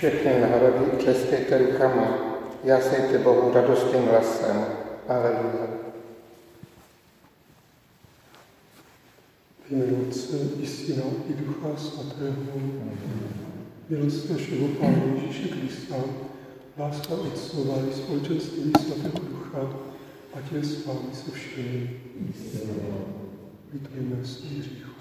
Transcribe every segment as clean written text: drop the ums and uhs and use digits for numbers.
Všechny národy tleskejte rukama, jásejte Bohu radostným hlasem. Aleluja. V jménu Otce i Syna i Ducha Svatého. Milost našeho Pána Ježíše Krista, láska Otcova i společenství Svatého Ducha, ať je s vámi se všemi. Litujeme svých hříchů.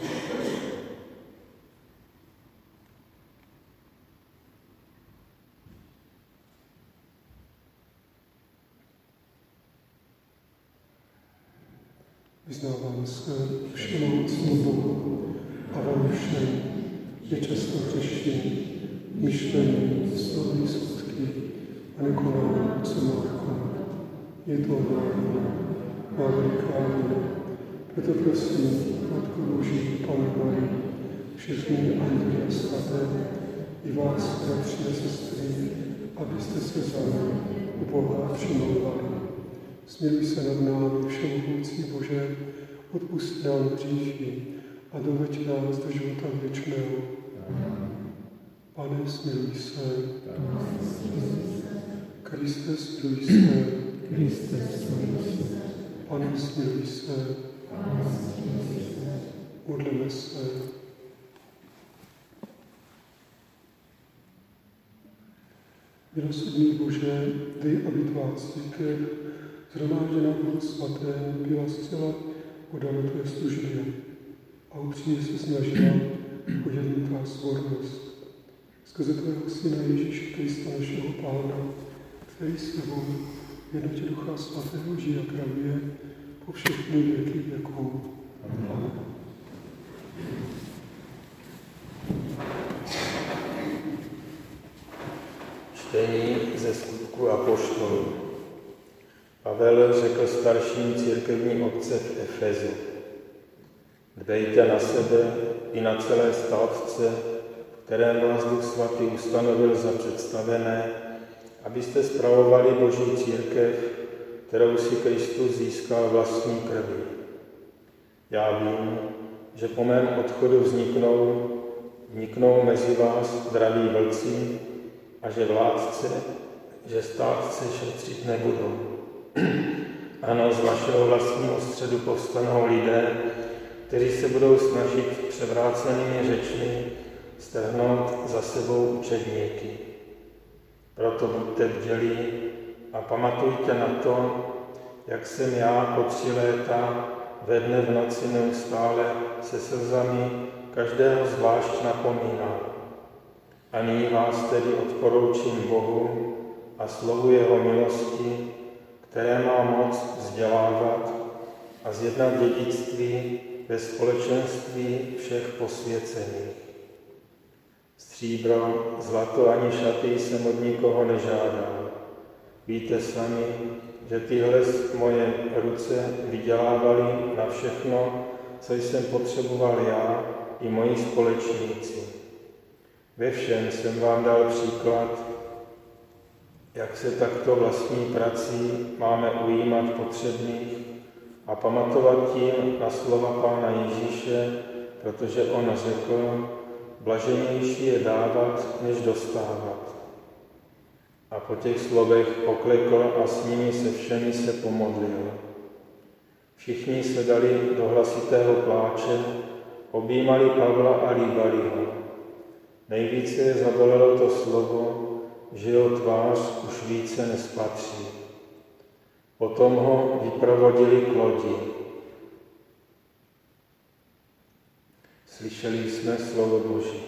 Vyznávám se všemohoucímu Bohu a vám všem, že často hřeším myšlení, slovy, skutky a nekonám, co má konat. Je to má veliká vina. Proto prosím, Matku Boží, Pannu Marii, všechny anděly a svaté, i vás, bratři a sestry, abyste se za mnou u Boha přimlouvali. Smiluj se nad námi, všemohoucí Bože, odpusť nám hříchy a doveď nás do života věčného. Pane, smiluj se. Kriste, smiluj se. Pane, smiluj se. Modleme se. Milosrdný Bože, dej, aby tvá církev shromážděná v Duchu Svatém byla zcela podána tvé službě a upřímně se snažila o jednotná svornost. Skrze tvého Syna Ježíše Krista, našeho Pána, který s tebou v jednotě Ducha Svatého žije a kráľuje po všechny věky věků. Amen. Čtení ze Skutků apoštolů. Pavel řekl starším církevní otce v Efezu: Dbejte na sebe i na celé státce, kterém vás Duch Svatý ustanovil za představené, abyste spravovali Boží církev, kterou si Kristus získal vlastní krví. Já vím, že po mém odchodu vniknou mezi vás draví vlci a že státce šetřit nebudou. Ano, z vašeho vlastního středu povstanou lidé, kteří se budou snažit převrácenými řečmi strhnout za sebou učedníky. Proto buďte bdělí a pamatujte na to, jak jsem já po 3 léta ve dne v noci neustále se slzami každého zvlášť napomínal. A nyní vás tedy odporoučím Bohu a slovu jeho milosti, které má moc vzdělávat a zjednat dědictví ve společenství všech posvěcených. Stříbro, zlato ani šaty jsem od nikoho nežádal. Víte sami, že tyhle moje ruce vydělávaly na všechno, co jsem potřeboval já i moji společníci. Ve všem jsem vám dal příklad, jak se takto vlastní prací máme ujímat potřebných a pamatovat tím na slova Pána Ježíše, protože on řekl, blaženější je dávat, než dostávat. A po těch slovech poklekl a s nimi se všemi se pomodlil. Všichni se dali do hlasitého pláče, objímali Pavla a líbali ho. Nejvíce je zabolelo to slovo, že jeho tvář už více nespatří. Potom ho vyprovodili k lodi. Slyšeli jsme slovo Boží.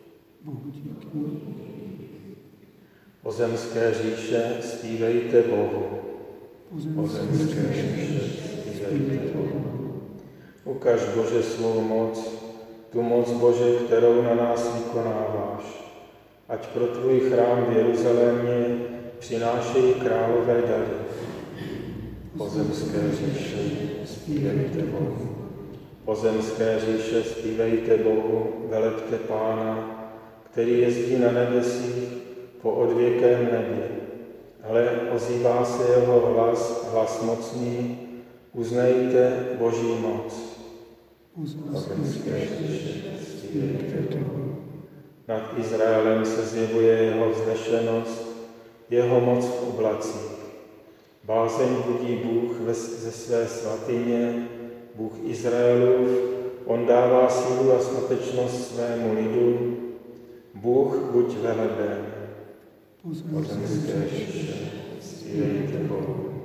Pozemské říše, zpívejte Bohu. Pozemské říše, zpívejte Bohu. Ukaž, Bože, svou moc, tu moc, Bože, kterou na nás vykonáváš. Ať pro tvůj chrám v Jeruzalémě přinášejí králové dary. Pozemské říše, zpívejte Bohu. Pozemské říše, zpívejte Bohu, velepte Pána, který jezdí na nebesích po odvěkém nebi. Ale ozývá se jeho hlas mocný, uznejte Boží moc. Pozemské říše, zpívejte Bohu. Nad Izraelem se zjevuje jeho vznešenost, jeho moc v oblacích. Bázeň budí Bůh ze své svatyně, Bůh Izraelův, on dává sílu a statečnost svému lidu. Bůh buď veleben. Pozemské říše, zpívejte Bohu.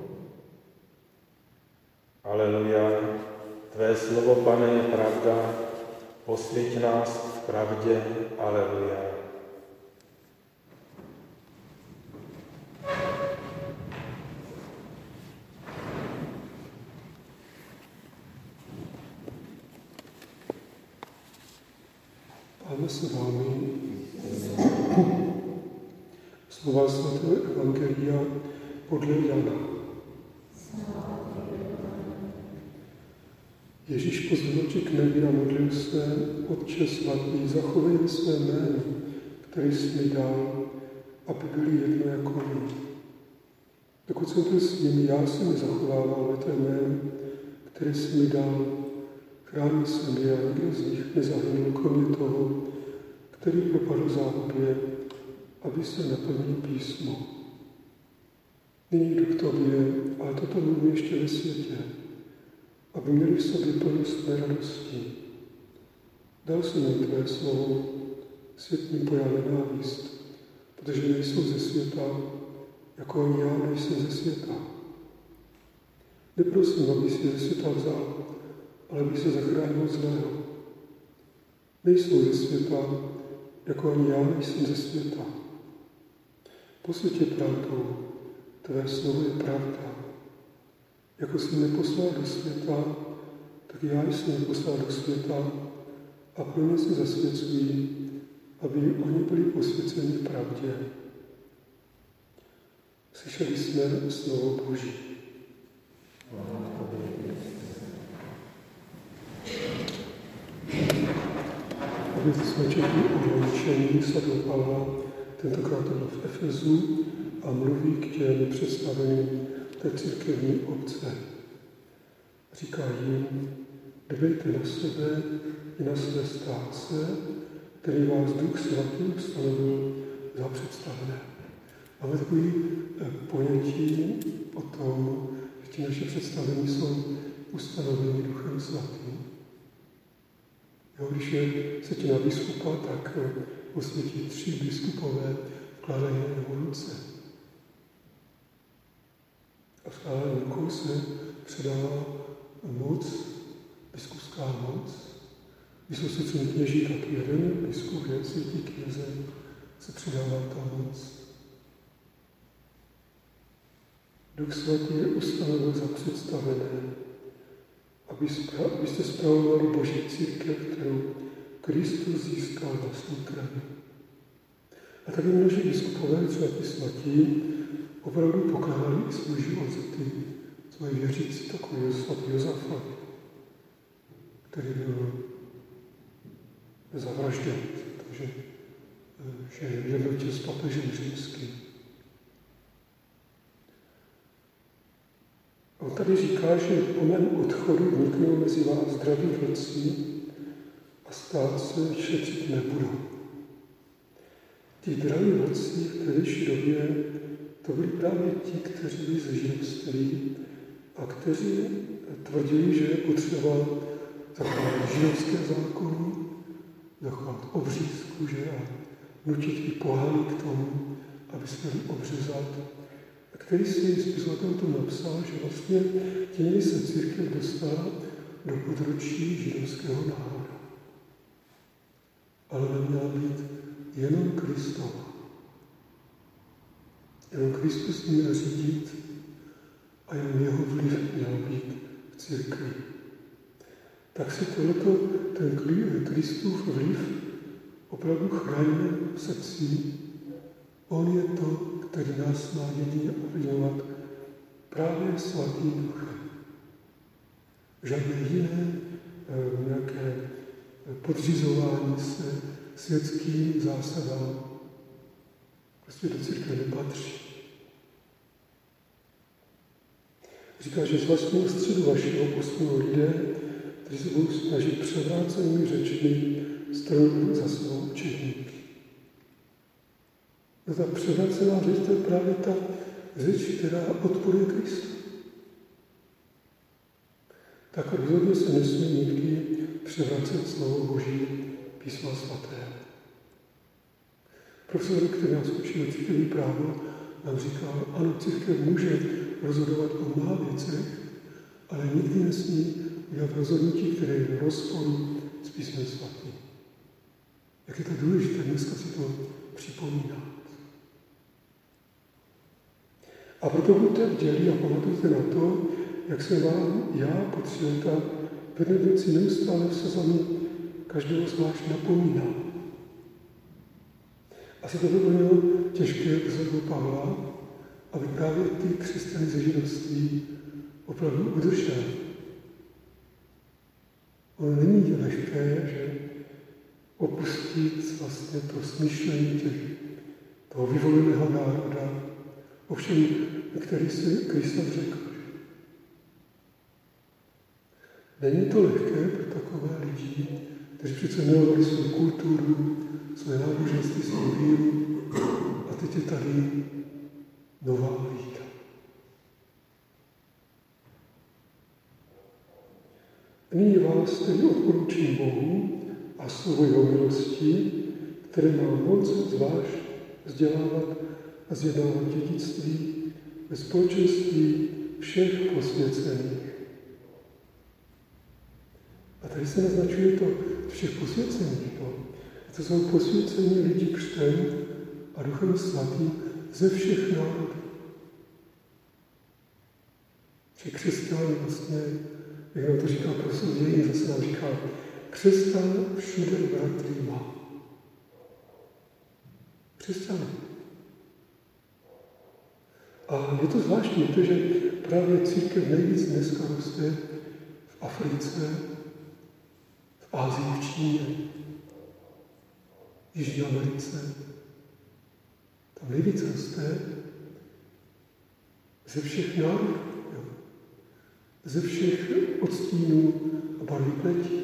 Aleluja, tvé slovo, Pane, je pravda, posvěť nás v pravdě. Aleluja. Páne s vámi. Slova svatého Evangelia podle Jana. Ježíš pozvedl k nebi a modlil se: Otče svatý, zachovej své jméno, které jsi mi dal, aby byli jedno jako my. Dokud jsem byl s nimi, já jsem je zachovával ve tvé jméno, které jsi mi dal. Chránil jsem je a nikdo z nich nezahynul, kromě toho, který propadl záhubě, aby se naplnil písmo. Nyní jdu k tobě, ale toto mluvím ještě ve světě, aby měli v sobě plnost mé radosti. Dal jsem jim tvé slovo, svět mi pojal nenávist, protože nejsou ze světa, jako ani já nejsem ze světa. Neprosím, aby si ze světa vzal, ale aby se zachránil zlého. Nejsou ze světa, jako ani já nejsem ze světa. Posvěť je pravdou, tvé slovo je pravda. Jako jsi mě poslal do světa, tak já jsem je poslal do světa a pro mě se zasvěcují, aby oni byli posvěceni v pravdě. Slyšeli jsme slovo Boží. Dnes jsme četli o loučení svatého Pavla, tentokrát to bylo v Efezu, a mluví k těm představeným té církevní obce. Říká jim: dbejte na sebe i na své státce, který vás Duch Svatý ustanovil za představené. Máme takový ponětí o tom, že ti naše představení jsou ustanoveni Duchem Svatým. Jo, když se ti na biskupa, tak posvětí 3 biskupové vkládají na jeho ruce. A vkládají rukou se předává moc, biskupská moc. Když jsou svěcení kněží, tak jeden biskup, jeden světý kněze, se předává ta moc. Duch Svatý je ustanovil za představené, abyste spravovali Boží církev, kterou Kristus získal vlastní krví. A taky množí biskupové, třeba ti svatí, opravdu pokládali i svůj život za ty svoje věřící, takový svatý Josafat, který byl zavražděn, protože jednotil s papežem římským. On tady říká, že po mém odchodu vniknou mezi vás zdraví vlci a státce šetřit nebudou. Ti zdraví vlci v tehdejší době to byli právě ti, kteří byli ze židovství a kteří tvrdili, že je potřeba zachovat židovské zákony, zachovat obřízku, že a nutit i pohány k tomu, aby se měli obřezat. A který si spisovatel to napsal, že vlastně tím se církev dostala do područí židovského národa. Ale neměla být jenom Kristova. Jenom Kristus měl řídit a jenom jeho vliv měl být v církvi. Tak si tohleto, ten Kristův vliv opravdu chráníme v srdci. On je to, který nás má jedině ovlivňovat právě svatým duchem. Žádné jiné nějaké podřizování se světským zásadám prostě do církve nepatří. Říká, že z vlastního středu vašeho posmou lidé, kteří se budou snažit převrácenými řečmi strnout za svou učedníky. No ta převracená řeč, to je právě ta řeč, která odporuje Kristu. Tak rozhodně se nesmí nikdy převracet slovo Boží, Písma svatého. Profesor, který nás učil církevní právo, nám říkal, ano, církev může rozhodovat o mnoha věcech, ale nikdy nesmí udělat rozhodnutí, které je v rozporu s Písmem svatým. Jak je to důležité dneska si to připomínat. A proto buďte vdělí a pamatujte na to, jak se vám já po 3 leta ve dneci neustále v sezóně každého zvlášť napomínám. Asi to bylo mělo těžké vzhledu Pavla, aby právě ty křesťany ze židovství opravdu udržel. Ono není lehké, že opustit vlastně to smýšlení toho vyvoleného národa, ovšem, který si Kristus řekl. Není to lehké pro takové lidi, kteří přece milovali svou kulturu, své náboženství, svou víru a teď je tady nová víra. Nyní vás tedy odporučím Bohu a slovo jeho milosti, které má moc zvlášť vzdělávat a zjednávat dědictví ve společenství všech posvěcených. A tady se naznačuje to všech posvěcených. To jsou posvěcení lidí křtem a Duchem Svatým ze všech národů. Že křesťan vlastně, jak nám to říká profesor Dějin, zase nám říká, křesťan všude bratry má. Křesťan. A je to zvláštní, protože právě církev nejvíc dneska roste v Africe, v Ázii, v Číně, v Jižní Americe. Tam nejvíc roste ze všech národů, ze všech odstínů a barvy pleti.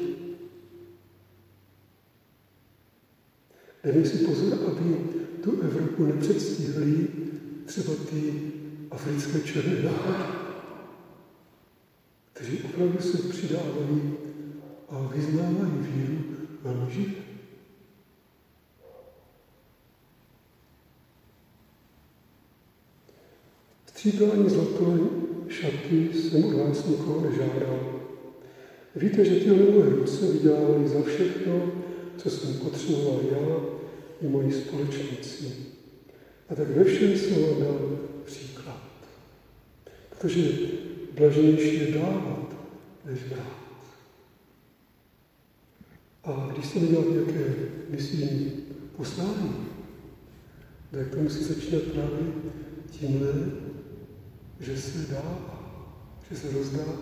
Dejme si pozor, aby tu Evropu nepředstihli třeba ty africké černé náhody, kteří opravdu se přidávají a vyznávají víru velmi živě. Stříbrání zlaté šaty jsem od vás nikoho nežádal. Víte, že tyhle moje ruce vydělávaly za všechno, co jsem potřeboval já i moji společníci. A tak ve všem jsem vám dal příklad. Protože blaženější je dávat, než brát. A když jsem dělal nějaké misijní poslání, tak to musí začínat právě tímhle, že se dává, že se rozdává.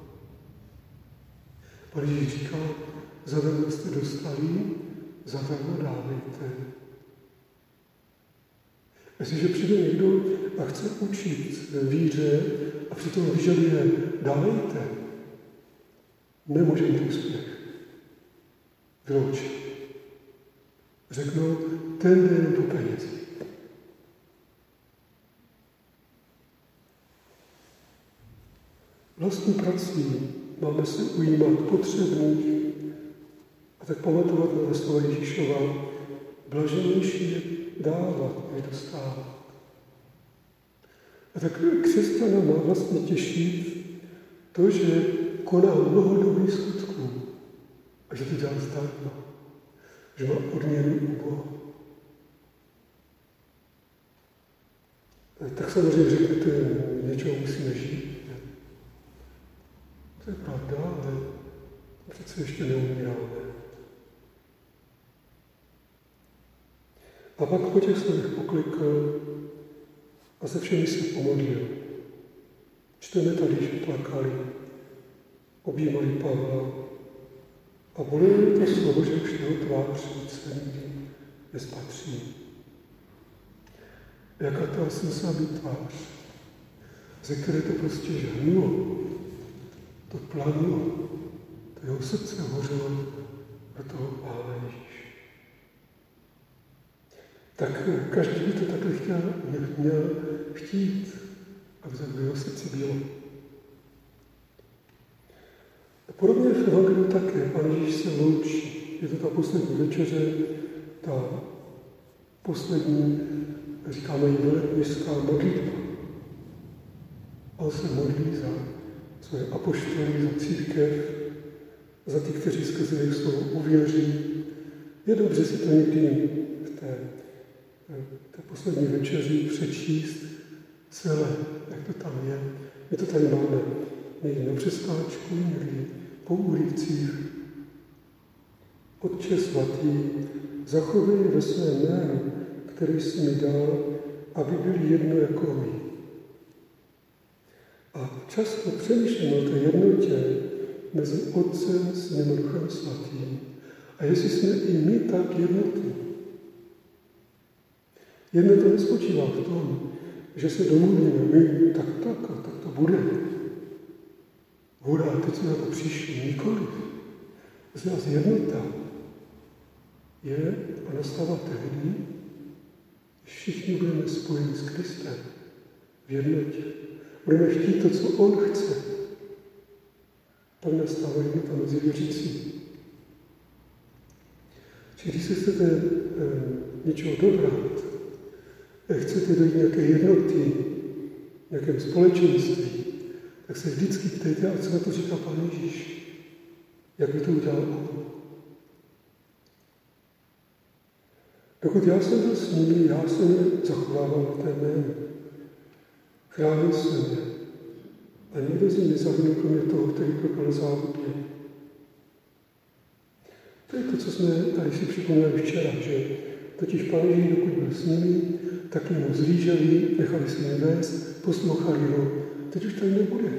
Pan Ježíš říkal, zadarmo jste dostali, zadarmo dávejte. Jestliže přijde někdo a chce učit víře a přitom vyžaduje dávejte, nemůže mít úspěch. Vyloučit. Řeknou, ten jde jen po penězi. Vlastní prací máme se ujímat potřebných a tak pamatovat na slova Ježíšova, blaženější je dávat, než dostávat. A tak křesťana má vlastně těšit to, že koná mnoho dobrých skutků a že to dělá zdarma, že má odměnu u Boha. Tak samozřejmě řeknete, něčeho musíme žít. To je pravda, ale přece ještě neumíráme. A pak po těch slovech poklikl a se všemi se pomodlil. Čteme tady, že plakali, objímali Pavla a bolelo to slovo, že už jeho tvář více nikdy nespatří. Jaká ta smyslná tvář, ze které to prostě žhnulo, to planulo, to jeho srdce hořelo do toho Pána Ježíše. tak každý by to takhle měl chtít, aby tak v jeho srdci bylo. A podobně v Evangeliu také Pán Ježíš se loučí. Je to ta poslední večeře, ta poslední, říkáme jí velekněžská modlitba. On se modlí za své apoštoly, za církev, za ty, kteří skrze jejich slovo uvěří. Je dobře si to někdy v té poslední večeři přečíst celé, jak to tam je. My to tady máme někdy na přeskáčku, někdy po ulicích. Otče svatý, zachovej ve svém jménu, který jsi mi dal, aby byli jedno jako my. A často přemýšlíme o té jednotě mezi Otcem, Synem a Duchem Svatým. A jestli jsme i my tak jednotní. Jednota nespočívá v tom, že se domluvíme my tak a tak to bude. Hurá, teď jsme na to přišli, nikoliv. Z nás jednota je a nastává tehdy, když všichni budeme spojeni s Kristem v jednotě. Budeme chtít to, co on chce. Pak nastává jednota mezi věřící. Čili když se chcete něčeho dobrat, chcete dojít nějaké jednoty, nějakém společenství, tak se vždycky ptejte, a co na to říká Pán Ježíš. Jak by to udělal on? Dokud já jsem byl s nimi, já jsem je zachovával na té jménu. Chránil jsem je. A nikdo z nich nezahynul kromě toho, který propal závodně. To je to, co jsme tady si připomněli včera, že totiž Pán Ježíš, dokud byl s nimi, tak mu zlíželi, nechali se jim vést, poslouchali ho. Teď už tady nebude.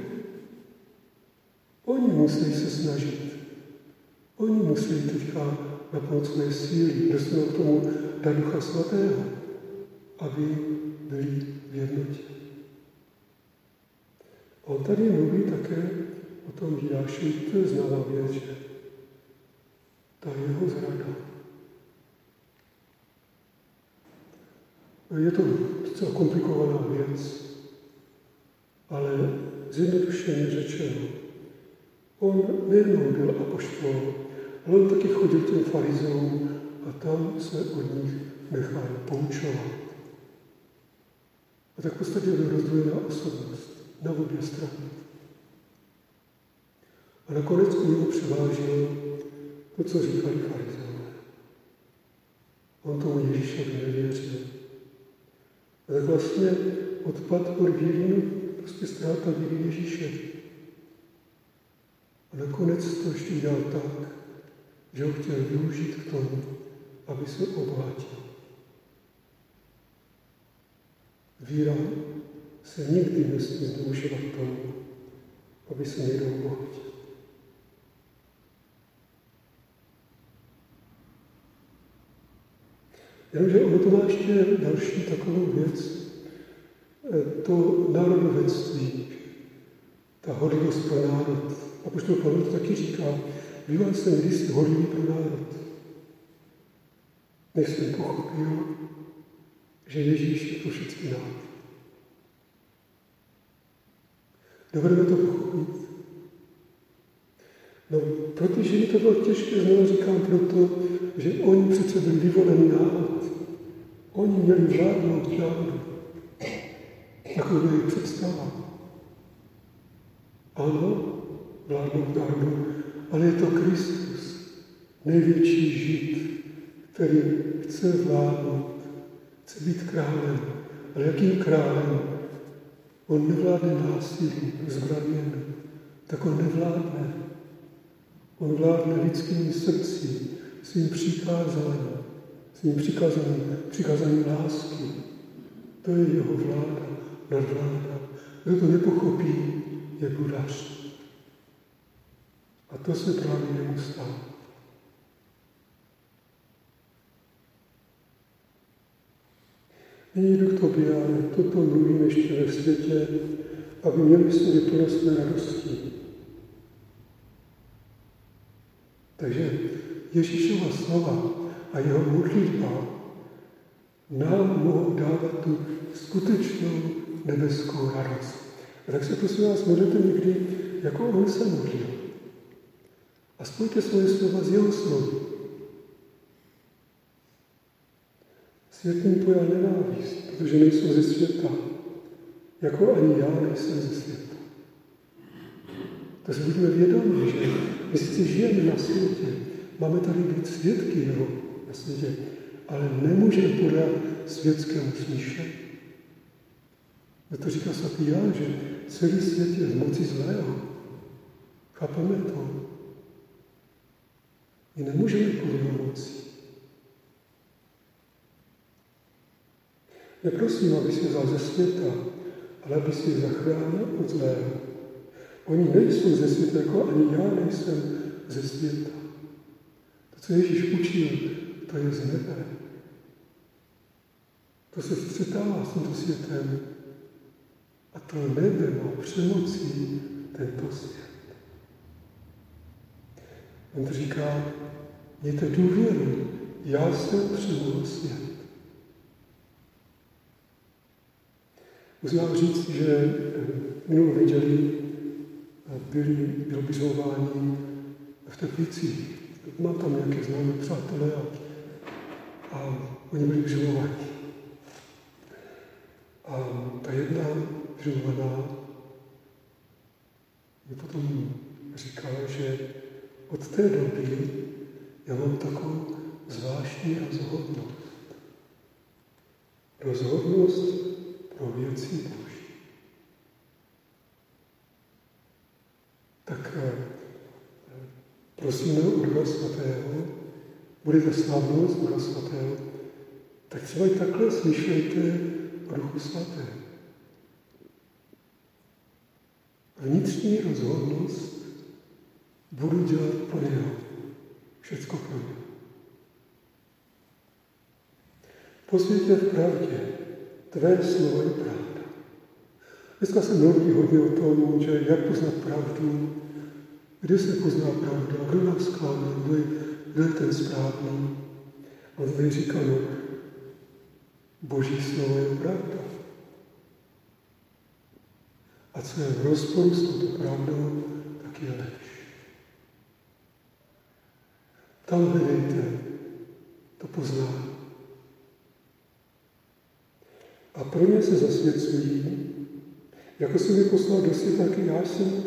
Oni musí se snažit. Oni musí teďka naplnit své síly, dostanou k tomu dar Ducha Svatého, aby byli v jednotě. On tady mluví také o tom Jidáši, to je známá věc, že ta jeho zrada. Je to docela komplikovaná věc, ale zjednodušeně řečeno, on nejenom byl apoštol, ale on taky chodil k těm farizeům a tam se od nich nechal poučovat. A tak v podstatě byl rozdvojená osobnost na obě strany. A nakonec u něho převážilo to, co říkali farizeové. On tomu Ježíšovi nevěřil. A tak vlastně odpad od víry, prostě ztráta víry Ježíše. A nakonec to ještě udělal tak, že ho chtěl využít k tomu, aby se obohatil. Víra se nikdy nesmí zneužívat tomu, aby se někdo obohatil. Jenomže ono to má ještě další takovou věc, to národovectví, ta horlivost pro národ. Apoštol Pavel to taky říká, býval jsem kdysi horlivý pro národ. Než jsem pochopil, že Ježíš je to všechny národ. Dovedeme to pochopit? No, protože mi to bylo těžké, znovu říkám proto, že oni přece byli vyvolený národ. Oni měli vládnout národu. Taková je jejich představa. Ano, vládnout národu, ale je to Kristus, největší Žid, který chce vládnout, chce být králem. Ale jakým králem? On nevládne násilí, zbraněm, tak on nevládne. On vládne lidským srdcí, svým přikázáním lásky. To je jeho vláda, nadvláda. Kdo to nepochopí, je bludař. A to se právě jemu stalo. Nyní jdu k tobě, ale toto mluvím ještě ve světě, aby měli si plnost své radosti. Takže Ježíšova slova a jeho modlitba nám mohou dávat tu skutečnou nebeskou radost. A tak se prosím vás modlete někdy, jako on se modlil. A spojte svoje slova s jeho slovy. Svět mi pojal nenávist, protože nejsou ze světa, jako ani já nejsem ze světa. To si buďme vědomi, že my sice žijeme na světě, máme tady být svědky jeho na světě, ale nemůžeme podle světskému smýšlení. To říká svatý Jan, že celý svět je v moci zlého. Chápeme to? My nemůžeme pod jeho mocí. Neprosím, aby si vzal ze světa, ale aby si je zachránil od zlého. Oni nejsou ze světa, jako ani já nejsem ze světa. To, co Ježíš učil, to je z nebe. To se střetává s tímto světem. A to nebe má přemocí tento svět. On to říká, mějte důvěru, já jsem přemohl svět. Musím vám říct, že minulou neděli bylo běžování v Teplicích. Mám tam nějaké známé přátelé a oni byli běžováni. A ta jedna běžovaná mi potom říkala, že od té doby já mám takovou zvláštní rozhodnost. Rozhodnost pro věci Boží. Tak prosíme u Ducha Svatého, budete slavnost Ducha Svatého, tak třeba i takhle smýšlejte o Duchu Svatém. Vnitřní rozhodnost budu dělat pro něho. Všecko pro něho. Posvětě v pravdě. Tvé slovo je pravda. Dneska se mluví hodně o tom, že jak poznat pravdu, kde se pozná pravda, kdo nás klame, kdo je ten správný. A on tady říká, no, Boží slovo je pravda. A co je v rozporu s touto pravdou, tak je lež. Tam hledejte to poznání. A pro ně se zasvěcují, jako jsi mě poslal do světa, tak já jsem,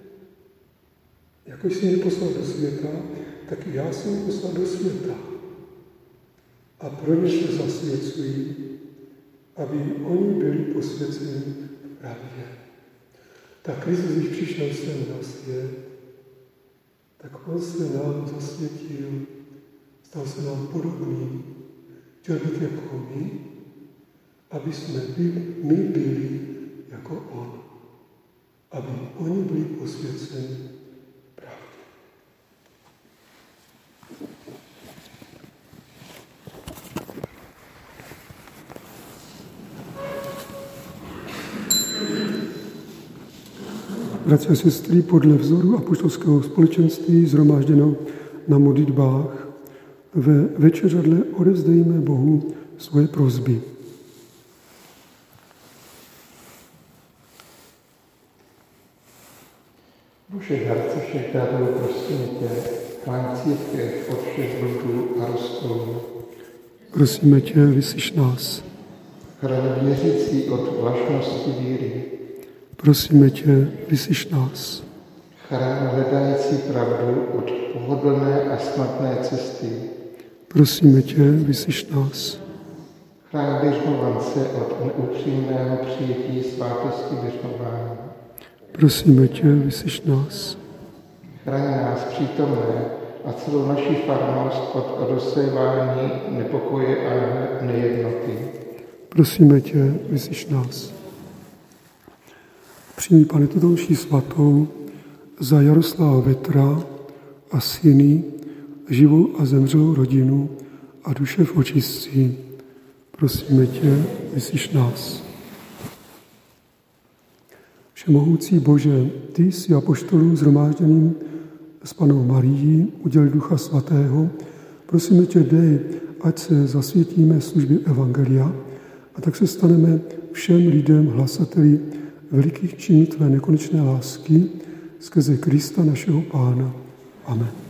jako jsi mě poslal do světa, tak já jsem mě poslal do světa. A pro ně se zasvěcují, aby oni byli posvěceni v pravdě. Tak Kristus, když přišel sem na svět, tak on se nám zasvětil, stal se nám podobný, chtěl být jako my, aby jsme my byli jako on. Aby oni byli posvěceni pravdě. Bratři a sestry, podle vzoru apoštolského společenství shromážděno na modlitbách ve večeřadle odevzdejme Bohu svoje prosby. Bože, dárce všech darů, prosím tě, chraň církev od všech bludů a rozkolů. Prosíme tě, vyslyš nás. Chraň věřící od vlažnosti víry. Prosíme tě, vyslyš nás. Chraň hledající pravdu od pohodlné a snadné cesty. Prosíme tě, vyslyš nás. Chraň běžmovance od neupřímného přijetí svátosti běžmování. Prosíme tě, vyslyš nás. Chraň nás přítomné a celou naši farnost od rozsévání nepokoje a nejednoty. Prosíme tě, vyslyš nás. Přijmi, Pane, tuto mši svatou za Jaroslava Vetra a syny, živou a zemřelou rodinu a duše v očistci. Prosíme tě, vyslyš nás. Všemohoucí Bože, ty jsi apoštolům shromážděným s Pannou Marií udělil Ducha Svatého. Prosíme tě, dej, ať se zasvětíme službě evangelia a tak se staneme všem lidem hlasateli velikých činů tvé nekonečné lásky skrze Krista našeho Pána. Amen.